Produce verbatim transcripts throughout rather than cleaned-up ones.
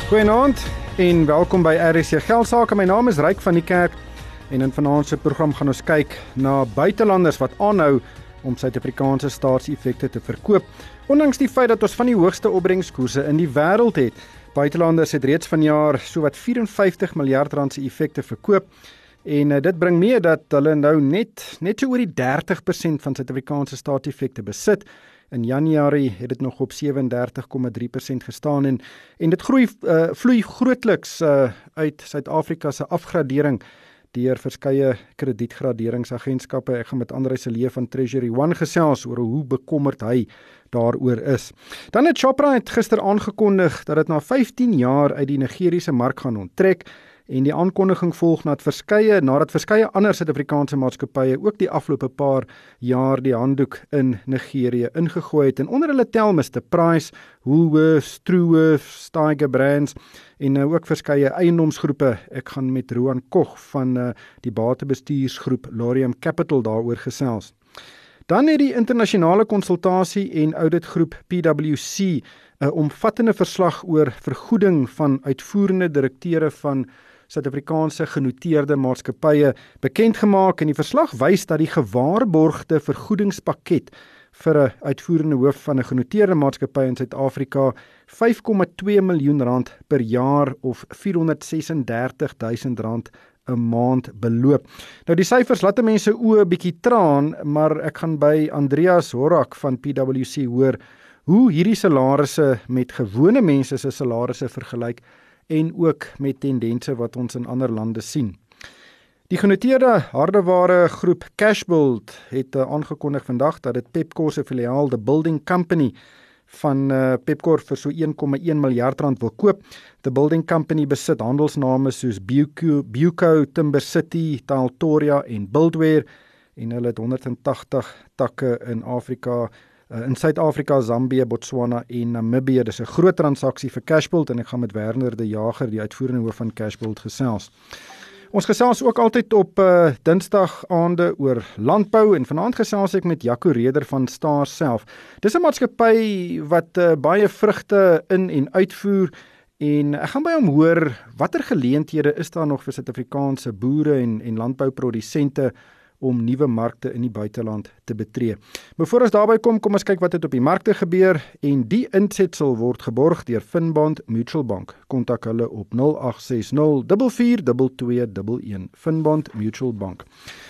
Goeienaand en welkom by R S C Geldsaake. My naam is Ryk van die Kerk en in vanaand se program gaan ons kyk na buitelanders wat aanhou om Suid-Afrikaanse staatseffekte te verkoop. Ondanks die feit dat ons van die hoogste opbrengskoerse in die wêreld het, buitelanders het reeds vanjaar sowat vyf en vyftig miljard rand se effekte verkoop en uh, dit bring mee dat hulle nou net net so oor die dertig persent van Suid-Afrikaanse staatseffekte besit. In Januarie het dit nog op sewe en dertig komma drie persent gestaan en en dit groei uh, vloei grootliks uh, uit Suid-Afrika se afgradering deur verskeie kredietgraderingsagentskappe. Ek gaan met Andrei Cele van Treasury One gesels oor hoe bekommerd hy daaroor is. Dan het Shoprite gister aangekondig dat dit na vyftien jaar uit die Nigeriese mark gaan onttrek. En die aankondiging volg nadat verskeie nadat verskeie ander Suid-Afrikaanse maatskappye ook die afgelope paar jaar die handdoek in Nigerië ingegooi het. En onder hulle tel mister Price, Woolworths, Truworths, Tiger Brands en uh, ook verskeie eiendomsgroepe. Ek gaan met Roan Koch van uh, die batebestuursgroep Lorium Capital daaroor gesels. Dan het die internasionale konsultasie en auditgroep P W C 'n omvattende verslag oor vergoeding van uitvoerende direkteure van Suid-Afrikaanse genoteerde maatskappye bekend gemaak en die verslag wys dat die gewaarborgde vergoedingspakket vir 'n uitvoerende hoof van 'n genoteerde maatskappy in Suid-Afrika vyf komma twee miljoen rand per jaar of vierhonderd ses en dertig duisend rand 'n maand beloop. Nou die syfers laat mense oë 'n bietjie traan, maar ek gaan by Andreas Horak van P W C hoor hoe hierdie salarisse met gewone mense se salarisse vergelyk en ook met tendense wat ons in ander lande sien. Die genoteerde hardeware groep Cashbuild het uh, aangekondig vandag dat dit Pepkor se filiaal The Building Company van uh, Pepkor vir so een komma een miljard rand wil koop. The Building Company besit handelsname soos Buco, Buco, Timber City, Taltoria en Buildware en hulle het honderd en tagtig takke in Afrika, uh, in Suid-Afrika, Zambië, Botswana en Namibië. Dis 'n groot transaksie vir Cashbuild en ek gaan met Werner de Jager, die uitvoerende hoof van Cashbuild, gesels. Ons gesels ook altyd op uh, Dinsdag aande oor landbou en vanaand gesels ek met Jaco Reder van Star self. Dis 'n maatskappy wat uh, baie vrugte in en uitvoer en ek gaan by hom hoor watter geleenthede is daar nog vir Suid-Afrikaanse boere en en landbouprodusente om nuwe markte in die buiteland te betree. Maar voor ons daarby kom, kom ons kyk wat het op die markte gebeur en die insetsel word geborg deur Finbond Mutual Bank. Kontak hulle op nul agt ses nul vier vier twee twee een een. Finbond Mutual Bank.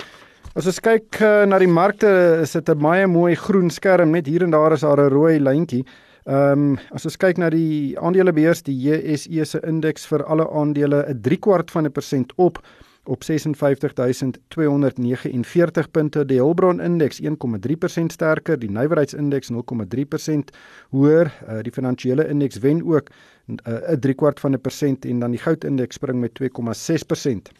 As ons kyk uh, na die markte, is dit 'n baie mooi groen skerm, net hier en daar is daar 'n rooi lyntjie. Ehm um, as ons kyk na die aandelebeurs, die J S E se indeks vir alle aandele 'n drie kwart van 'n persent op op ses en vyftig duisend twee honderd vyf en veertig punte, die Hulbron indeks een komma drie persent sterker, die nywerheidsindeks nul komma drie persent hoër, uh, die finansiële indeks wen ook 'n uh, drie kwart van 'n persent en dan die goudindeks spring met twee komma ses persent.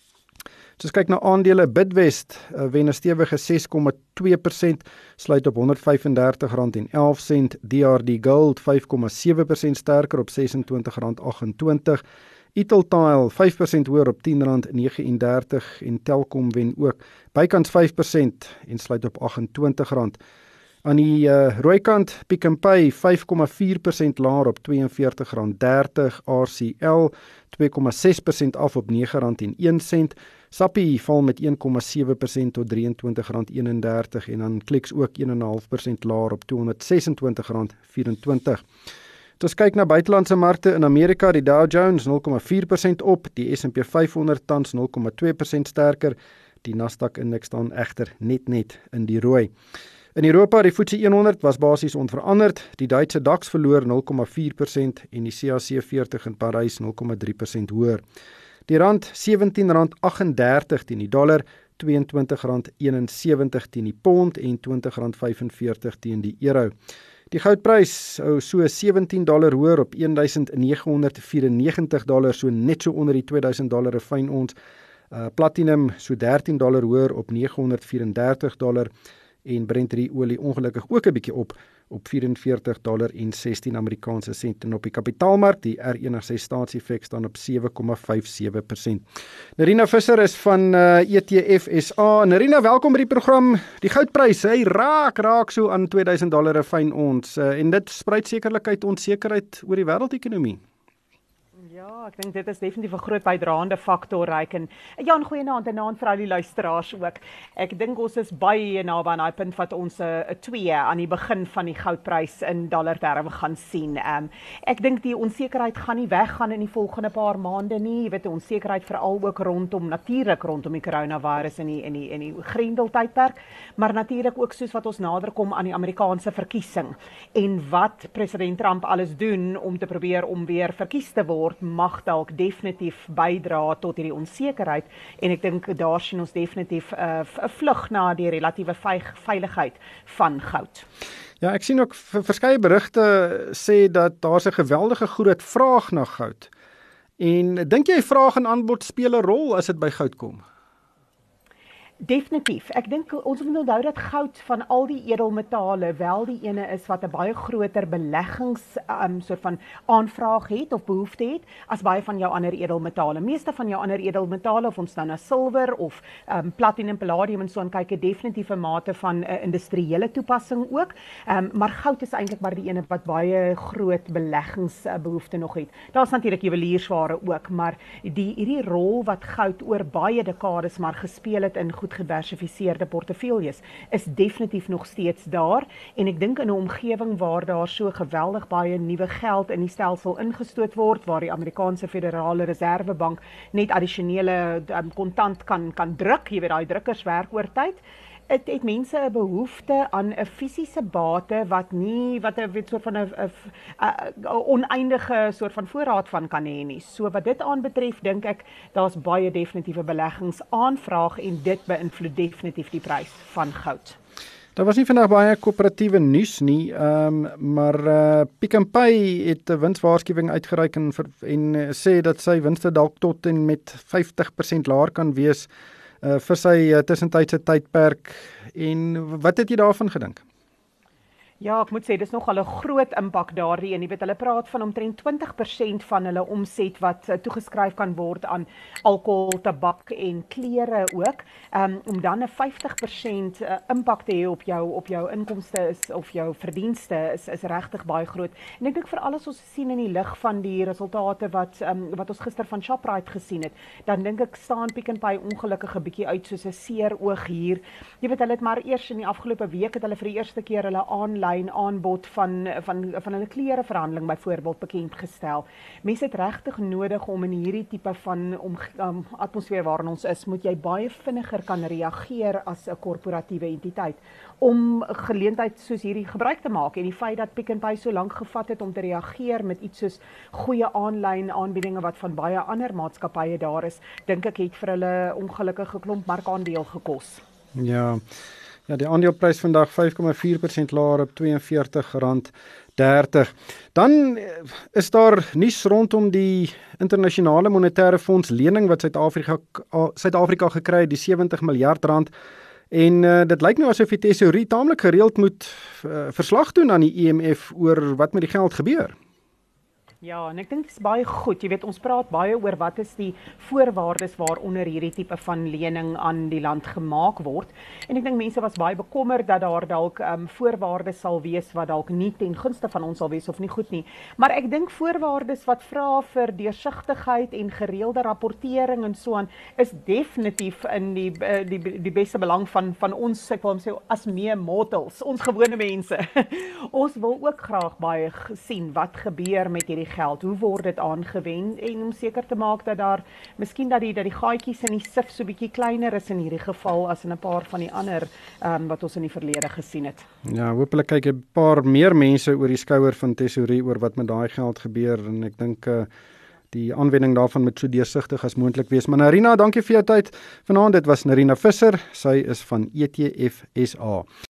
As ons kyk na aandele, Bidwest uh, wen 'n stewige ses komma twee persent, sluit op honderd vyf en dertig rand en elf sent, D R D Gold vyf komma sewe persent sterker op ses en twintig rand agt en twintig, Italtile vyf persent hoër op tien rand nege en dertig en Telkom wen ook bykans vyf persent en sluit op agt en twintig rand. Aan die uh, rooi kant, Pick n Pay vyf komma vier persent laer op twee en veertig rand dertig, R C L twee komma ses persent af op nege rand en een sent, Sappi val met een komma sewe persent tot drie en twintig rand een en dertig en dan Clicks ook een komma vyf persent laer op tweehonderd ses en twintig rand vyf en twintig. As ons kyk na buitelandse markte in Amerika, die Dow Jones nul komma vier persent op, die S en P vyf honderd tans nul komma twee persent sterker, die Nasdaq indeks staan egter net net in die rooi. In Europa, die F T S E honderd was basies onveranderd, die Duitse DAX verloor nul komma vier persent en die C A C veertig in Parys nul komma drie persent hoër. Die rand sewentien rand agt en dertig teen die dollar, tweeëntwintig rand eenensewentig teen die pond en twintig rand vyf en veertig teen die euro. Die goudprys ou so sewentien dollar hoër op een duisend nege honderd vyf dollar, so net so onder die twee duisend dollar 'n fyn ons. Uh, platinum so dertien dollar hoër op nege honderd vyf dollar en Brent olie ongelukkig ook 'n bietjie op op vyf en veertig dollar en sestien Amerikaanse sent en op die kapitaalmark die R eenentig staatseffek staan op sewe komma vyf sewe persent. Nerina Visser is van uh, E T F S A. Nerina, welkom by die program. Die goudprys, hy raak raak so aan twee duisend dollar 'n fyn ons uh, en dit spruit sekerlik uit onsekerheid oor die wêreldekonomie. Ja, ek dink dit is definitief 'n groot bydraende faktor, Ryk. En Jan, goeienaand en naand vir al die luisteraars ook. Ek dink ons is baie naby aan daai punt wat ons 'n twee aan die begin van die goudprys in dollarterme gaan sien. Um, ek dink die onsekerheid gaan nie weggaan in die volgende paar maande nie. Jy weet, die onsekerheid veral ook rondom natuurlik rondom die coronavirus in die in die in die Grendeltydperk, maar natuurlik ook soos wat ons nader kom aan die Amerikaanse verkiesing en wat president Trump alles doen om te probeer om weer verkies te word, mag dalk definitief bydra tot hierdie onsekerheid en ek dink daar sien ons definitief 'n uh, vlug na die relatiewe veiligheid van goud. Ja, ek sien ook verskeie berigte sê dat daar's 'n geweldige groot vraag na goud. En dink jy vraag en aanbod speel 'n rol as dit by goud kom? Definitief. Ek dink ons moet onthou dat goud van al die edelmetale wel die ene is wat 'n baie groter beleggings um, soort van aanvraag het of behoefte het as baie van jou ander edelmetale. Meeste van jou ander edelmetale, of ons nou na silwer of um, platinum, palladium en so aan kyk, het definitief 'n mate van 'n uh, industriële toepassing ook. Um, maar goud is eintlik maar die ene wat baie groot beleggingsbehoefte uh, nog het. Daar's natuurlik juweliersware ook, maar die hierdie rol wat goud oor baie dekades maar gespeel het in goed gediversifiseerde portefeuilles is definitief nog steeds daar en ek dink in 'n omgewing waar daar so geweldig baie nuwe geld in die stelsel ingestoot word, waar die Amerikaanse Federale Reservebank net addisionele um, kontant kan kan druk, jy weet daai drukkers werk oor tyd. Het, het mense 'n behoefte aan 'n fisiese bate wat nie wat 'n soort van 'n oneindige soort van voorraad van kan hê nie. So wat dit aanbetref, dink ek daar's baie definitiewe beleggingsaanvraag en dit beïnvloed definitief die prys van goud. Daar was nie vandag baie koöperatiewe nuus nie, um, maar uh, Pick n Pay het 'n winswaarskuwing uitgereik en, en uh, sê dat sy winste dalk tot en met vyftig persent laer kan wees Uh, vir sy uh, tussentydse tydperk. En wat het jy daarvan gedink? Ja, ek moet sê, dis nogal 'n groot impak daardie en jy weet, hulle praat van omtrent twintig persent van hulle omset wat uh, toegeskryf kan word aan alkohol, tabak en klere ook. Um, om dan 'n vyftig persent uh, impak te hê op jou op jou inkomste is of jou verdienste is is regtig baie groot. En ek dink vir alles ons sien in die lig van die resultate wat um, wat ons gister van Shoprite gesien het, dan dink ek staan Pick n Pay ongelukkig 'n bietjie uit soos 'n seer oog hier. Jy weet, hulle het maar eers in die afgelope week het hulle vir die eerste keer hulle aanlyn aanbod van van van hulle klereverhandeling byvoorbeeld bekend gestel. Mense het regtig nodig om in hierdie tipe van om, um, atmosfeer waarin ons is, moet jy baie vinniger kan reageer as 'n korporatiewe entiteit om geleentheid soos hierdie gebruik te maak en die feit dat Pick n Pay so lank gevat het om te reageer met iets soos goeie aanlyn aanbiedinge wat van baie ander maatskappye daar is, dink ek het vir hulle ongelukkige klomp markaandeel gekos. Ja. Ja, die aandeleprys vandag vyf komma vier persent laer op twee en veertig rand dertig. Dan is daar nuus rondom die internasionale monetaire fonds lening wat Suid-Afrika Suid-Afrika gekry het, die sewentig miljard rand. En uh, dit lyk nou asof die tesourie taamlik gereeld moet uh, verslag doen aan die I M F oor wat met die geld gebeur. Ja, en ek dink dit is baie goed. Jy weet, ons praat baie oor wat is die voorwaardes waaronder hierdie tipe van lening aan die land gemaak word. En ek dink mense was baie bekommerd dat daar dalk um, voorwaardes sal wees wat dalk nie ten gunste van ons sal wees of nie goed nie. Maar ek dink voorwaardes wat vra vir deursigtigheid en gereelde rapportering en so aan is definitief in die die die beste belang van van ons, ek wil sê, as mee mortals, ons gewone mense. Ons wil ook graag baie sien wat gebeur met hierdie geld, hoe word dit aangewend en om seker te maak dat daar miskien dat die dat die gaatjies in die sif so bietjie kleiner is in hierdie geval as in 'n paar van die ander um, wat ons in die verlede gesien het. Ja, hopelik kyk 'n paar meer mense oor die skouer van tesourie oor wat met daai geld gebeur en ek dink uh, die aanwending daarvan moet so deursigtig as moontlik wees. Maar Narina, dankie vir jou tyd vanaand. Dit was Narina Visser. Sy is van E T F S A.